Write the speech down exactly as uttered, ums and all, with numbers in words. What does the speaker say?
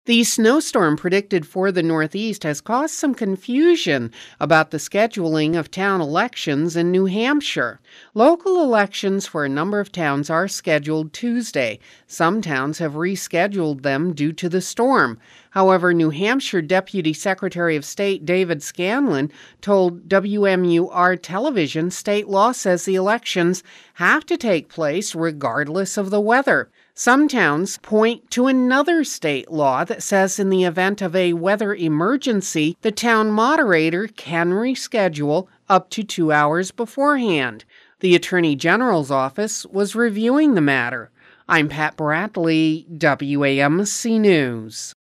The snowstorm predicted for the Northeast has caused some confusion about the scheduling of town elections in New Hampshire. Local elections for a number of towns are scheduled Tuesday. Some towns have rescheduled them due to the storm. However, New Hampshire Deputy Secretary of State David Scanlon told W M U R television state law says the elections have to take place regardless of the weather. Some towns point to another state law that says in the event of a weather emergency, the town moderator can reschedule up to two hours beforehand. The Attorney General's office was reviewing the matter. I'm Pat Bradley, W A M C News.